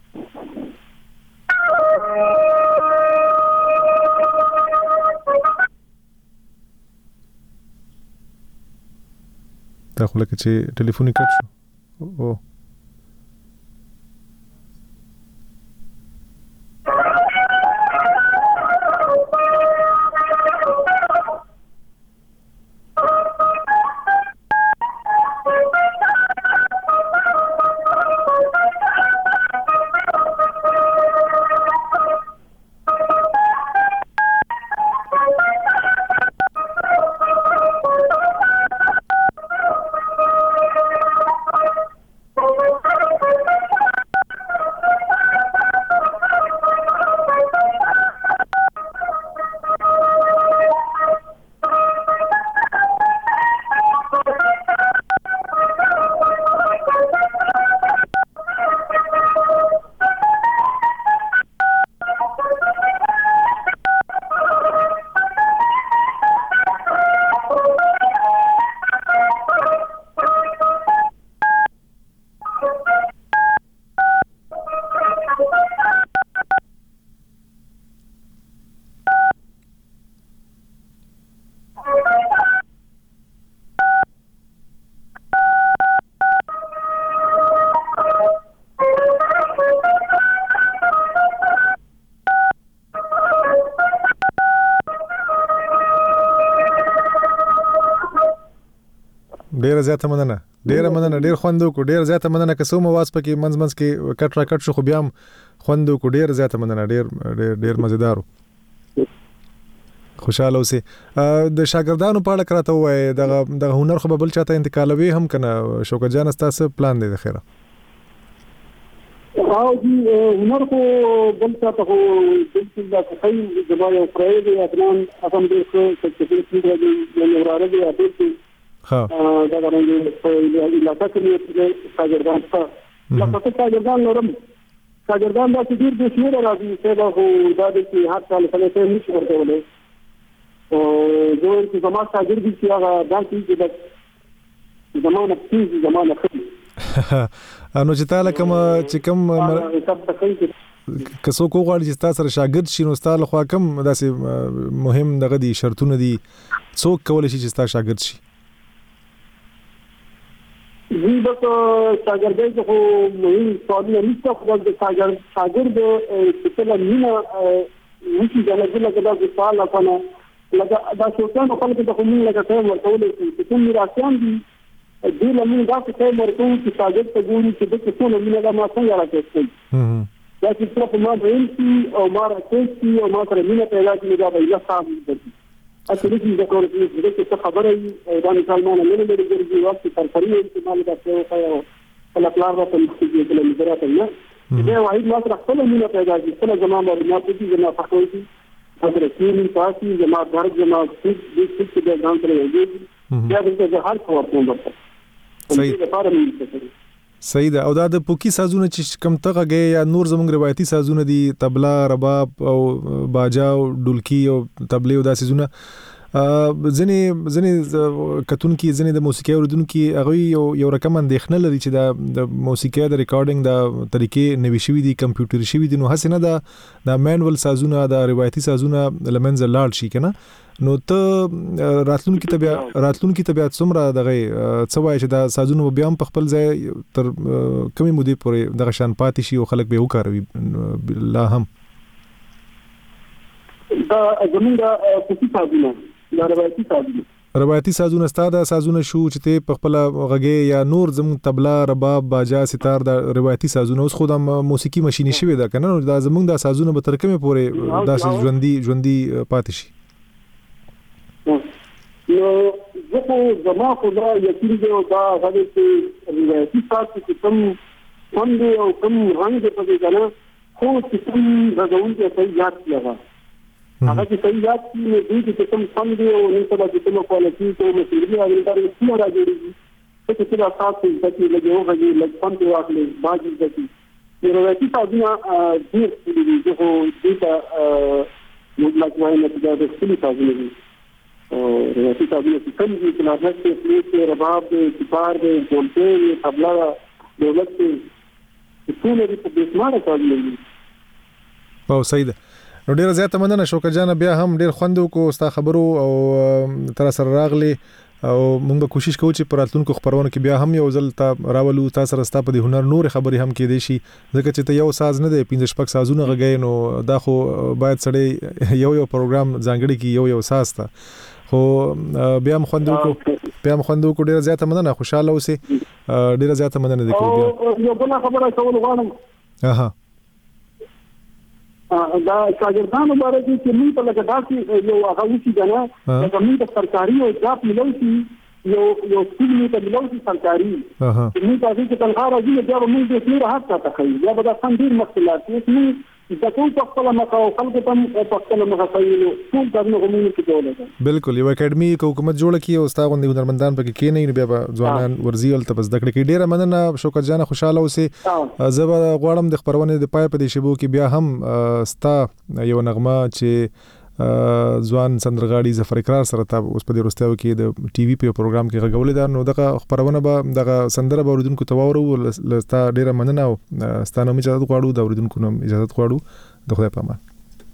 دا خو لکه چې ټلیفون یې کټ شو او ډیر زیاته مننه ډیر خوند وکړو ډیر زیاته مننه که څوم आवाज پکې منځ کې کټ را کټ شو خو بیا هم خوند وکړو ډیر زیاته مننه ډیر مزیدار خوشاله اوسئ د شاګردانو په اړه کراته وای د هنر خو بل چاته انتقالوي هم کنه شوکت جان تاسو پلان دی د خیره او دی هنر خو بل چاته خو بالکل دا کوي د بای او پرې دی اتنان اصم دې څه چې دې یو راځي اته ها دا باندې په علاقه کې شاګردان څه شاګردان نورم شاګردان دا چې ډیر د شمیر راځي چې دا خو دا د هر کال څخه نشي ورکولای او دوی چې زما شاګرد دي چې هغه دا چې د زمانه پیږي زمانه خپل انو چې تعالی کوم چې کوم کسو کو غواړي چې تاسو سره شاګرد شي نو ستاسو خو کوم داسې مهم دغه دي شرطونه دي څوک کولای شي چې تاسو شاګرد شي زی بس شاګردای خو مهم سوالونه نشته خو د شاګرد چې څنګه نیمه وشي دا لږه دا سوال کنه لکه دا شوقیانو خلکو ته خو موږ لکه ټایم ورکولی شو چې کوم میراثیان دي دې له موږ داسې ټایم ورکوو چې شاګرد ته ګوري چې ده چې څونه مینه ده ما څنګه راکوي دا چې صرف ما ویل شي او ما راکوي شي او ما سره مینه پیدا کړي دا به یې صاحب درځي اصلي چې دا کول چې څه خبره وي دا مثال ما نه لري ګرځي وخت تر پرې چې ما له تاسو او خپل پلان را په مخکې کې مدیریت نه دا واحد ما سره خپل مینه پیدا کړي خپل زمانه معلومات دي زموږ فکر دي اگر کینی تاسو زموږ درک زموږ چې د ځان سره یو بیا د هر څه ورته ورته صحیح ده. او دا د پوکی سازونه چې کم تغه یا نور زموږ روایتي سازونه دي طبلا رباب او باجا او ډولکی او طبلې او دا سازونه ځنې کتونکي ځنې د موسیقي اوریدونکي هغه یو رقم اندېښنه لري چې د موسیقي د ریکارډینګ د طریقې نوي شوي دي کمپیوټر شوي دي نو هڅه نه د مانوال سازونه د روایتي سازونه لمنځه لاړ شي کنه نو ته راتلونکي طبيعت څومره دغه څه وایي چې دا سازونه بیا هم په خپل ځای تر کمی مودې پورې دغه شان پاتې شي او خلک به وکاروي لا هم دا زمونږ کوڅې سازونه دا روایتي سازونه ستاده سازونه شو چې ته په خپل غږی یا نور زموږ طبلا رباب باجا ستار د روایتي سازونه اوس خودم موسیقي ماشيني شوی دا کنه دا زموږ د سازونه به تر کومه پورې داسې ژوندۍ پاتې شي نو زه زما خدا یقین دی او دا غوډه چې روایتي ساز چې کوم باندې او کوم رنګ په دې کنه خو چې کوم غوډه کې صحیح یاد کیږي هغه چې صحیح یاد کی نه دي چې کوم فن دی او نه سبا چې کوم کوالټي کوم مسلې هغه لپاره څه راځي چې څه تاسو چې لګو غږی لږ فن دی واخلې باندې ځي روایتي سازونه ډیر دي چې دې ته مطلق وایي نه دا د خپل سازونه دي او روایتي سازونه چې کوم دي چې لازم چې رباب دی سپار دی ډولکی طبلا دولت دی ټول دې په دې سماره سازونه دي او صحیح ده. نو ډیره زیاته مننه شوکت جان بیا هم ډیر خوندو کو ستا خبرو او تر سره راغلی او موږ به کوشش کوو چې پر راتلونکو خبرونه کې بیا هم یو ځل تا راولو تاسو سره ستا په دې هنر نور خبرې هم کې دي شي ځکه چې ته یو ساز نه دی 15 شپږ سازونه غږی نو دا خو باید سړی یو پروګرام ځانګړي کې یو ساز تا خو بیا هم خوندو کو ډیره زیاته مننه خوشاله اوسې ډیره زیاته مننه دي کو بیا یو بل خبره کول غواړم دا شاګردانو باندې چې موږ په لګا داسې یو هغه وشي کنه چې موږ د سرکاري او ځاپ ملوي یو څه ته ملوي سرکاري موږ تاسو ته تنخواه راځي بیا موږ د ډیر حق ته کوي بیا به دا څنګه مشکلات دي د ټول په خپل مخه او خلکو ته په خپل مخه کوي ټول دغه غوښتنه کوي بالکل یو اکیډمي حکومت جوړ کړي او ستاسو د هنرمندان پکې کې نه بیا ځوانان ورزي ول ته بس دکړه کې ډیره مننه شوکت جان خوشاله اوسې زه غواړم د خبرونه د پای په دې شبو کې بیا هم ستا یو نغمه چې ځوان سندرغاړي ظفر اقرار سره ته اوس په دې وروستیو کې د ټي وي په پروګرام کې غوړولې ده نو دغه خبرونه به دغه سندره به اوریدونکو ته واورو لستا ډیره مننه او ستانه اجازه غواړو د اوریدونکو نوم اجازه غواړو د خدای په امان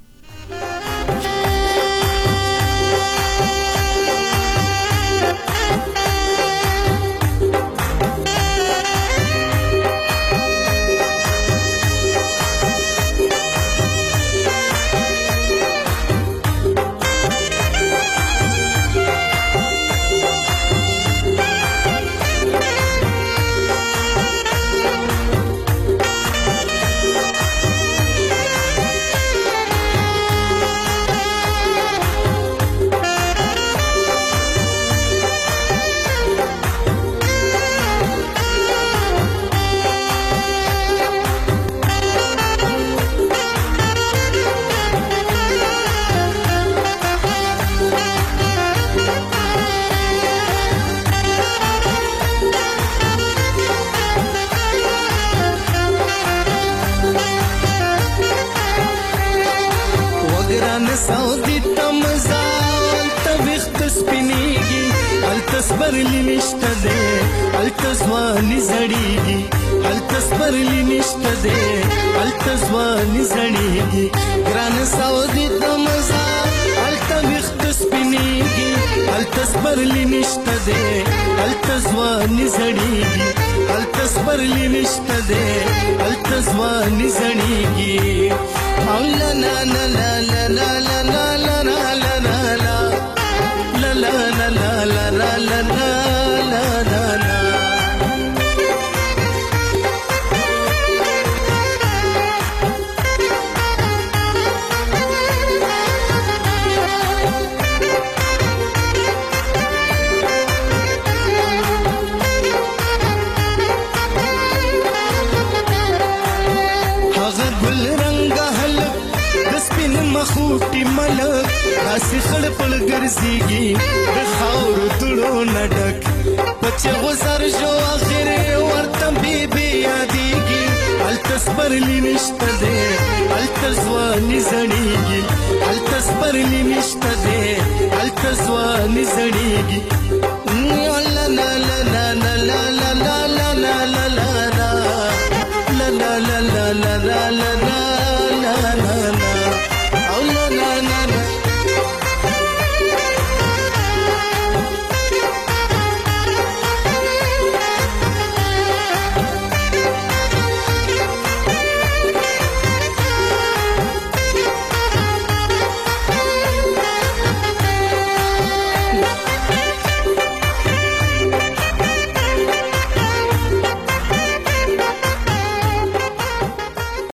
برلی نشته ده التزوانی زړیږي التصبر لی نشته ده التزوانی زړیږي ګران سعودي د مزا التبخت سپینیږي التصبر لی نشته ده التزوانی زړیږي التصبر لی نشته ده التزوانی زړیږي او لا لا لا لا لا لا لا لا لا مخوټي ملک داسې خړپړ ګرځيږي د خاورو دوړو نه ډک بچه غوسر شو اخر ورته بیبي یادېږي هلته سپرلي نشته دی هلته ځواني زړېږي هلته سپرلي نشته دی هلته ځواني زړېږي لا لا لا لا لا لا لا لا لا لا لا لا لا لا لا لا لا